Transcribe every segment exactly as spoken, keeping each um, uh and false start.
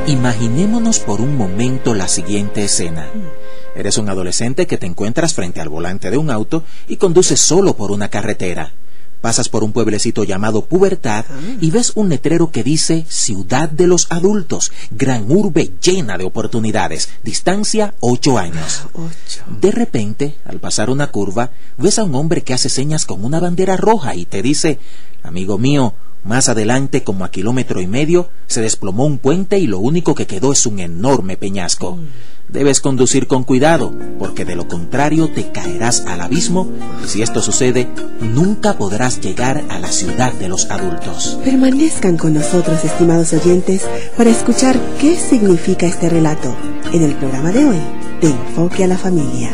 Imaginémonos por un momento la siguiente escena. Eres un adolescente que te encuentras frente al volante de un auto y conduces solo por una carretera. Pasas por un pueblecito llamado Pubertad y ves un letrero que dice Ciudad de los Adultos, gran urbe llena de oportunidades, distancia ocho años. Ocho. De repente, al pasar una curva, ves a un hombre que hace señas con una bandera roja y te dice: amigo mío, más adelante, como a kilómetro y medio, se desplomó un puente y lo único que quedó es un enorme peñasco. Debes conducir con cuidado, porque de lo contrario te caerás al abismo y si esto sucede, nunca podrás llegar a la ciudad de los adultos. Permanezcan con nosotros, estimados oyentes, para escuchar qué significa este relato en el programa de hoy de Enfoque a la Familia.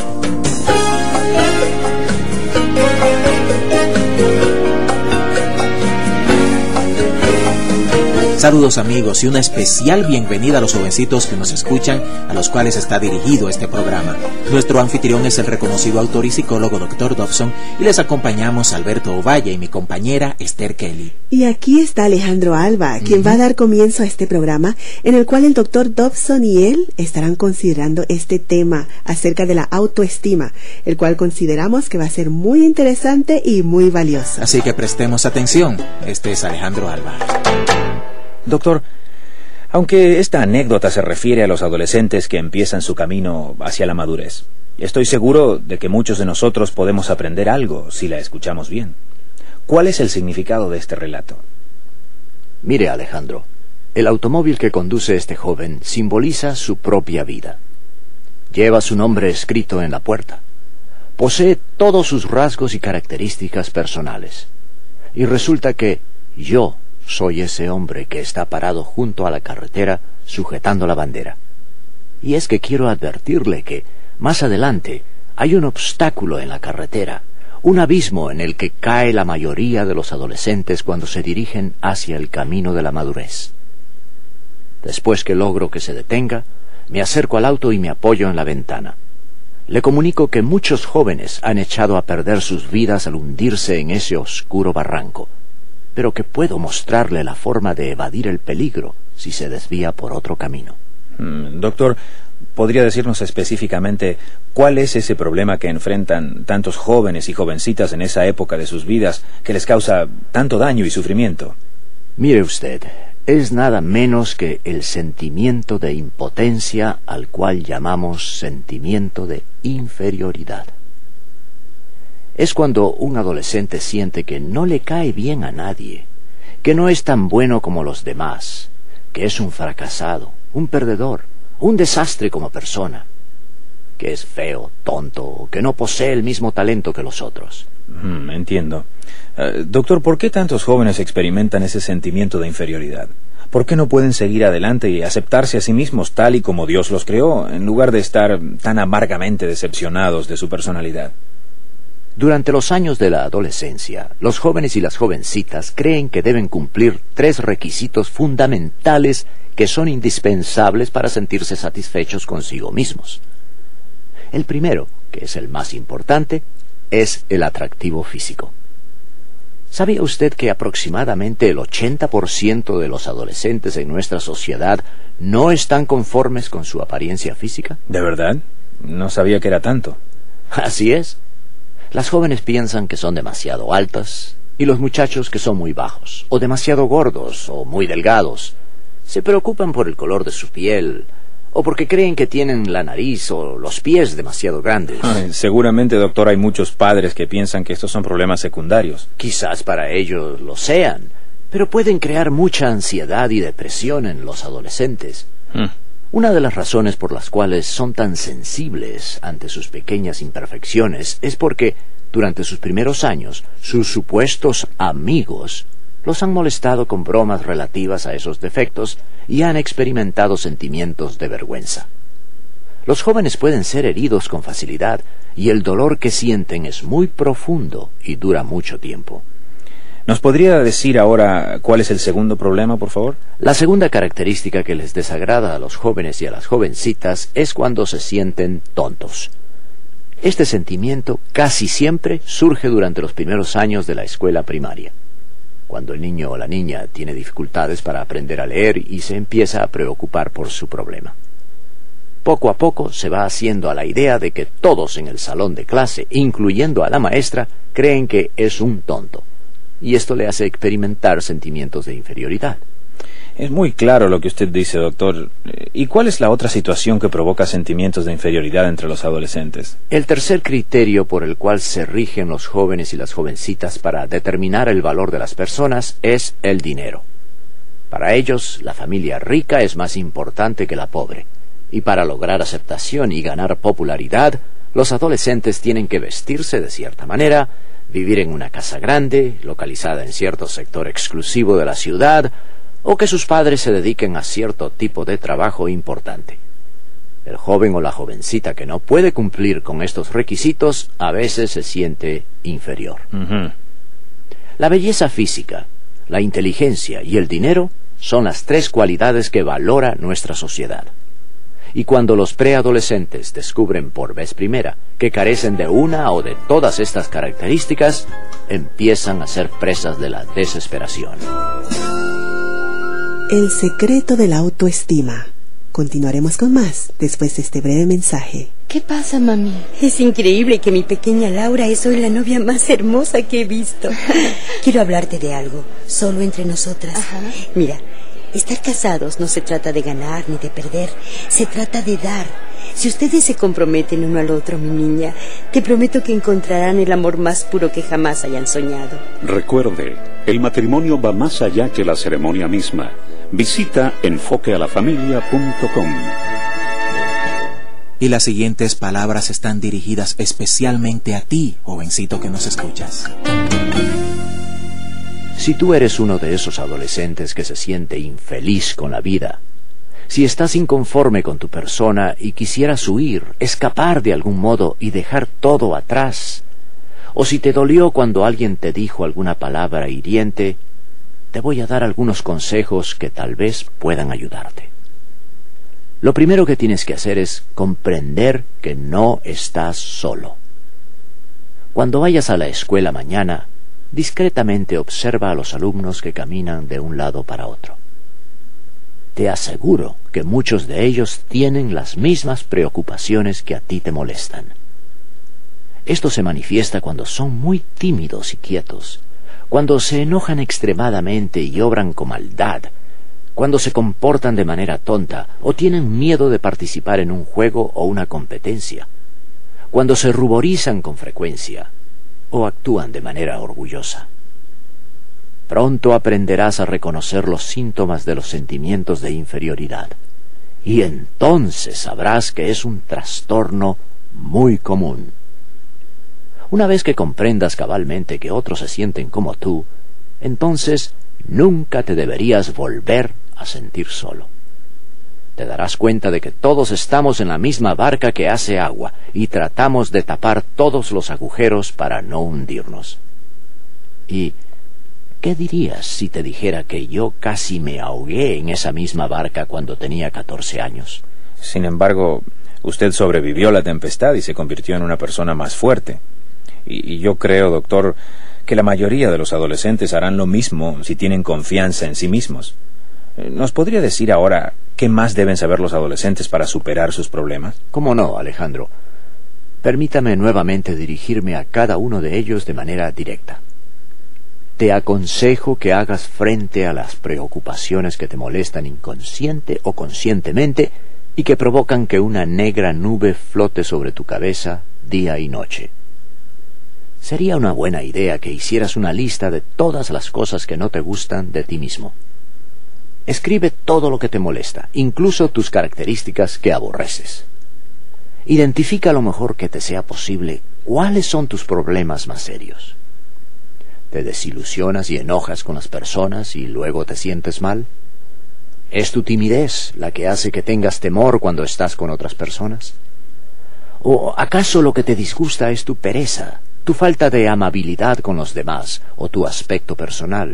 Saludos amigos y una especial bienvenida a los jovencitos que nos escuchan, a los cuales está dirigido este programa. Nuestro anfitrión es el reconocido autor y psicólogo doctor Dobson y les acompañamos Alberto Ovalle y mi compañera Esther Kelly. Y aquí está Alejandro Alba, quien uh-huh. va a dar comienzo a este programa en el cual el doctor Dobson y él estarán considerando este tema acerca de la autoestima, el cual consideramos que va a ser muy interesante y muy valioso. Así que prestemos atención, este es Alejandro Alba. Doctor, aunque esta anécdota se refiere a los adolescentes que empiezan su camino hacia la madurez, estoy seguro de que muchos de nosotros podemos aprender algo si la escuchamos bien. ¿Cuál es el significado de este relato? Mire, Alejandro, el automóvil que conduce este joven simboliza su propia vida. Lleva su nombre escrito en la puerta. Posee todos sus rasgos y características personales. Y resulta que yo soy ese hombre que está parado junto a la carretera sujetando la bandera. Y es que quiero advertirle que, más adelante, hay un obstáculo en la carretera, un abismo en el que cae la mayoría de los adolescentes cuando se dirigen hacia el camino de la madurez. Después que logro que se detenga, me acerco al auto y me apoyo en la ventana. Le comunico que muchos jóvenes han echado a perder sus vidas al hundirse en ese oscuro barranco, pero que puedo mostrarle la forma de evadir el peligro si se desvía por otro camino. Mm, doctor, ¿podría decirnos específicamente cuál es ese problema que enfrentan tantos jóvenes y jovencitas en esa época de sus vidas que les causa tanto daño y sufrimiento? Mire usted, es nada menos que el sentimiento de impotencia al cual llamamos sentimiento de inferioridad. Es cuando un adolescente siente que no le cae bien a nadie, que no es tan bueno como los demás, que es un fracasado, un perdedor, un desastre como persona, que es feo, tonto, o que no posee el mismo talento que los otros. Mm, entiendo. Uh, doctor, ¿por qué tantos jóvenes experimentan ese sentimiento de inferioridad? ¿Por qué no pueden seguir adelante y aceptarse a sí mismos tal y como Dios los creó, en lugar de estar tan amargamente decepcionados de su personalidad? Durante los años de la adolescencia, los jóvenes y las jovencitas creen que deben cumplir tres requisitos fundamentales que son indispensables para sentirse satisfechos consigo mismos. El primero, que es el más importante, es el atractivo físico. ¿Sabía usted que aproximadamente el ochenta por ciento de los adolescentes en nuestra sociedad no están conformes con su apariencia física? ¿De verdad? No sabía que era tanto. Así es. Las jóvenes piensan que son demasiado altas y los muchachos que son muy bajos, o demasiado gordos, o muy delgados. Se preocupan por el color de su piel, o porque creen que tienen la nariz o los pies demasiado grandes. Ay, seguramente, doctor, hay muchos padres que piensan que estos son problemas secundarios. Quizás para ellos lo sean, pero pueden crear mucha ansiedad y depresión en los adolescentes. Hmm. Una de las razones por las cuales son tan sensibles ante sus pequeñas imperfecciones es porque, durante sus primeros años, sus supuestos amigos los han molestado con bromas relativas a esos defectos y han experimentado sentimientos de vergüenza. Los jóvenes pueden ser heridos con facilidad y el dolor que sienten es muy profundo y dura mucho tiempo. ¿Nos podría decir ahora cuál es el segundo problema, por favor? La segunda característica que les desagrada a los jóvenes y a las jovencitas es cuando se sienten tontos. Este sentimiento casi siempre surge durante los primeros años de la escuela primaria. cuando el niño o la niña tiene dificultades para aprender a leer y se empieza a preocupar por su problema. Poco a poco se va haciendo a la idea de que todos en el salón de clase, incluyendo a la maestra, creen que es un tonto, y esto le hace experimentar sentimientos de inferioridad. Es muy claro lo que usted dice, doctor. ¿Y cuál es la otra situación que provoca sentimientos de inferioridad entre los adolescentes? El tercer criterio por el cual se rigen los jóvenes y las jovencitas para determinar el valor de las personas es el dinero. Para ellos, la familia rica es más importante que la pobre, y para lograr aceptación y ganar popularidad, los adolescentes tienen que vestirse de cierta manera, vivir en una casa grande, localizada en cierto sector exclusivo de la ciudad, o que sus padres se dediquen a cierto tipo de trabajo importante. El joven o la jovencita que no puede cumplir con estos requisitos a veces se siente inferior. Uh-huh. La belleza física, la inteligencia y el dinero son las tres cualidades que valora nuestra sociedad. Y cuando los preadolescentes descubren por vez primera que carecen de una o de todas estas características, empiezan a ser presas de la desesperación. El secreto de la autoestima. Continuaremos con más después de este breve mensaje. ¿Qué pasa, mami? Es increíble que mi pequeña Laura es hoy la novia más hermosa que he visto. Quiero hablarte de algo, solo entre nosotras. Ajá. Mira, estar casados no se trata de ganar ni de perder, se trata de dar. Si ustedes se comprometen uno al otro, mi niña, te prometo que encontrarán el amor más puro que jamás hayan soñado. Recuerde, el matrimonio va más allá que la ceremonia misma. Visita enfoque a la familia punto com. Y las siguientes palabras están dirigidas especialmente a ti, jovencito que nos escuchas. Si tú eres uno de esos adolescentes que se siente infeliz con la vida, si estás inconforme con tu persona y quisieras huir, escapar de algún modo y dejar todo atrás, o si te dolió cuando alguien te dijo alguna palabra hiriente, te voy a dar algunos consejos que tal vez puedan ayudarte. Lo primero que tienes que hacer es comprender que no estás solo. Cuando vayas a la escuela mañana, discretamente observa a los alumnos que caminan de un lado para otro. Te aseguro que muchos de ellos tienen las mismas preocupaciones que a ti te molestan. Esto se manifiesta cuando son muy tímidos y quietos, cuando se enojan extremadamente y obran con maldad, cuando se comportan de manera tonta o tienen miedo de participar en un juego o una competencia, cuando se ruborizan con frecuencia o actúan de manera orgullosa. Pronto aprenderás a reconocer los síntomas de los sentimientos de inferioridad, y entonces sabrás que es un trastorno muy común. Una vez que comprendas cabalmente que otros se sienten como tú, entonces nunca te deberías volver a sentir solo. Te darás cuenta de que todos estamos en la misma barca que hace agua y tratamos de tapar todos los agujeros para no hundirnos. ¿Y qué dirías si te dijera que yo casi me ahogué en esa misma barca cuando tenía catorce años? Sin embargo, usted sobrevivió la tempestad y se convirtió en una persona más fuerte. Y, y yo creo, doctor, que la mayoría de los adolescentes harán lo mismo si tienen confianza en sí mismos. ¿Nos podría decir ahora qué más deben saber los adolescentes para superar sus problemas? ¿Cómo no, Alejandro? Permítame nuevamente dirigirme a cada uno de ellos de manera directa. Te aconsejo que hagas frente a las preocupaciones que te molestan inconsciente o conscientemente y que provocan que una negra nube flote sobre tu cabeza día y noche. Sería una buena idea que hicieras una lista de todas las cosas que no te gustan de ti mismo. Escribe todo lo que te molesta, incluso tus características que aborreces. Identifica lo mejor que te sea posible cuáles son tus problemas más serios. ¿Te desilusionas y enojas con las personas y luego te sientes mal? ¿Es tu timidez la que hace que tengas temor cuando estás con otras personas? ¿O acaso lo que te disgusta es tu pereza, tu falta de amabilidad con los demás o tu aspecto personal?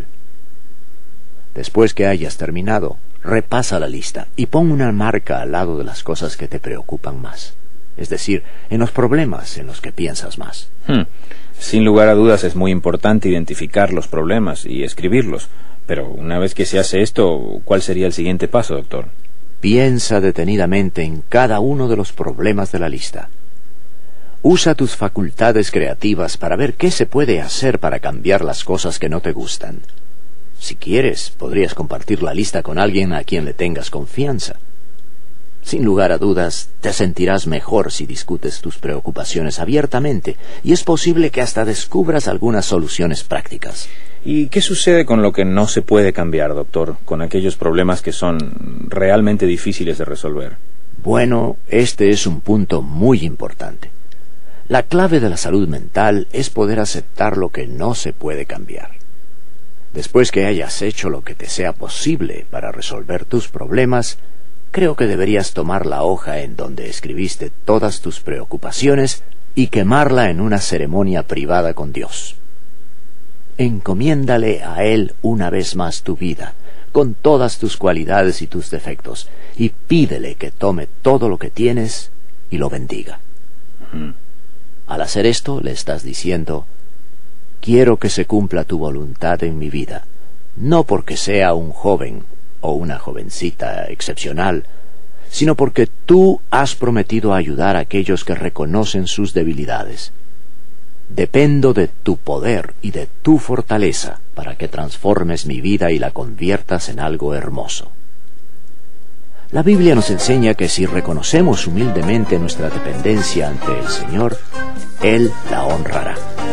Después que hayas terminado, repasa la lista y pon una marca al lado de las cosas que te preocupan más. es decir, en los problemas en los que piensas más. Hmm. Sin lugar a dudas es muy importante identificar los problemas y escribirlos, pero una vez que se hace esto, ¿cuál sería el siguiente paso, doctor? Piensa detenidamente en cada uno de los problemas de la lista. Usa tus facultades creativas para ver qué se puede hacer para cambiar las cosas que no te gustan. Si quieres, podrías compartir la lista con alguien a quien le tengas confianza. Sin lugar a dudas, te sentirás mejor si discutes tus preocupaciones abiertamente, y es posible que hasta descubras algunas soluciones prácticas. ¿Y qué sucede con lo que no se puede cambiar, doctor? Con aquellos problemas que son realmente difíciles de resolver. Bueno, este es un punto muy importante. La clave de la salud mental es poder aceptar lo que no se puede cambiar. Después que hayas hecho lo que te sea posible para resolver tus problemas, creo que deberías tomar la hoja en donde escribiste todas tus preocupaciones y quemarla en una ceremonia privada con Dios. Encomiéndale a Él una vez más tu vida, con todas tus cualidades y tus defectos, y pídele que tome todo lo que tienes y lo bendiga. Uh-huh. Al hacer esto, le estás diciendo: quiero que se cumpla tu voluntad en mi vida, no porque sea un joven o una jovencita excepcional, sino porque tú has prometido ayudar a aquellos que reconocen sus debilidades. Dependo de tu poder y de tu fortaleza para que transformes mi vida y la conviertas en algo hermoso. La Biblia nos enseña que si reconocemos humildemente nuestra dependencia ante el Señor, Él la honrará.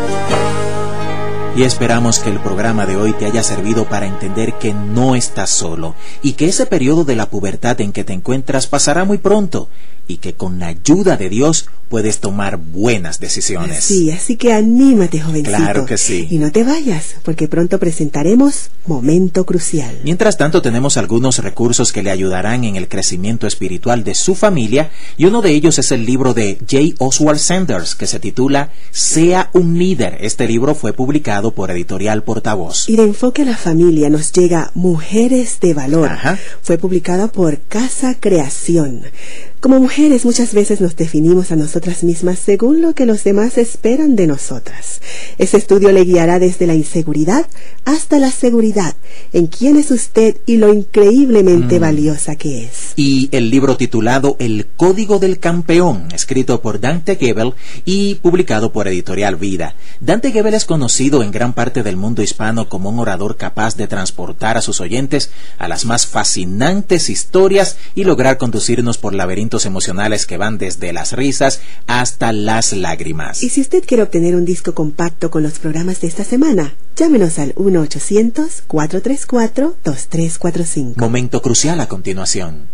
Y esperamos que el programa de hoy te haya servido para entender que no estás solo y que ese periodo de la pubertad en que te encuentras pasará muy pronto y que con la ayuda de Dios puedes tomar buenas decisiones. Sí, así que anímate, jovencito. Claro que sí. Y no te vayas, porque pronto presentaremos Momento Crucial. Mientras tanto, tenemos algunos recursos que le ayudarán en el crecimiento espiritual de su familia, y uno de ellos es el libro de J. Oswald Sanders, que se titula Sea un líder. Este libro fue publicado por Editorial Portavoz. Y de Enfoque a la Familia nos llega Mujeres de Valor. Ajá. Fue publicado por Casa Creación. Como mujeres muchas veces nos definimos a nosotras mismas según lo que los demás esperan de nosotras. Ese estudio le guiará desde la inseguridad hasta la seguridad en quién es usted y lo increíblemente mm. valiosa que es. Y el libro titulado El Código del Campeón, escrito por Dante Gebel y publicado por Editorial Vida. Dante Gebel es conocido en gran parte del mundo hispano como un orador capaz de transportar a sus oyentes a las más fascinantes historias y lograr conducirnos por laberintos emocionales que van desde las risas hasta las lágrimas. Y si usted quiere obtener un disco compacto con los programas de esta semana, llámenos al uno ochocientos, cuatro tres cuatro, dos tres cuatro cinco. Momento Crucial a continuación.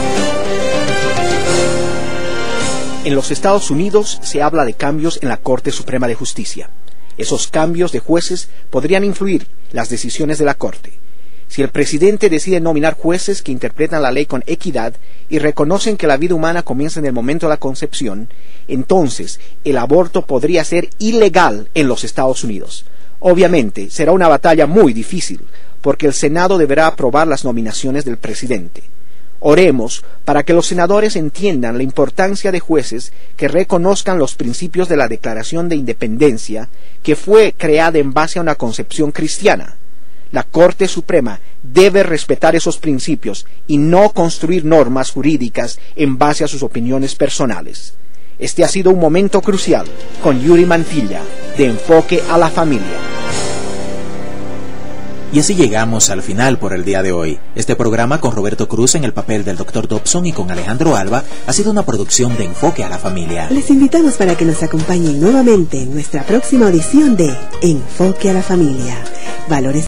En los Estados Unidos se habla de cambios en la Corte Suprema de Justicia. Esos cambios de jueces podrían influir las decisiones de la Corte. Si el presidente decide nominar jueces que interpretan la ley con equidad y reconocen que la vida humana comienza en el momento de la concepción, entonces el aborto podría ser ilegal en los Estados Unidos. Obviamente será una batalla muy difícil, porque el Senado deberá aprobar las nominaciones del presidente. Oremos para que los senadores entiendan la importancia de jueces que reconozcan los principios de la Declaración de Independencia, que fue creada en base a una concepción cristiana. La Corte Suprema debe respetar esos principios y no construir normas jurídicas en base a sus opiniones personales. Este ha sido un momento crucial con Yuri Mantilla, de Enfoque a la Familia. Y así llegamos al final por el día de hoy. Este programa, con Roberto Cruz en el papel del doctor Dobson y con Alejandro Alba, ha sido una producción de Enfoque a la Familia. Les invitamos para que nos acompañen nuevamente en nuestra próxima audición de Enfoque a la Familia. Valores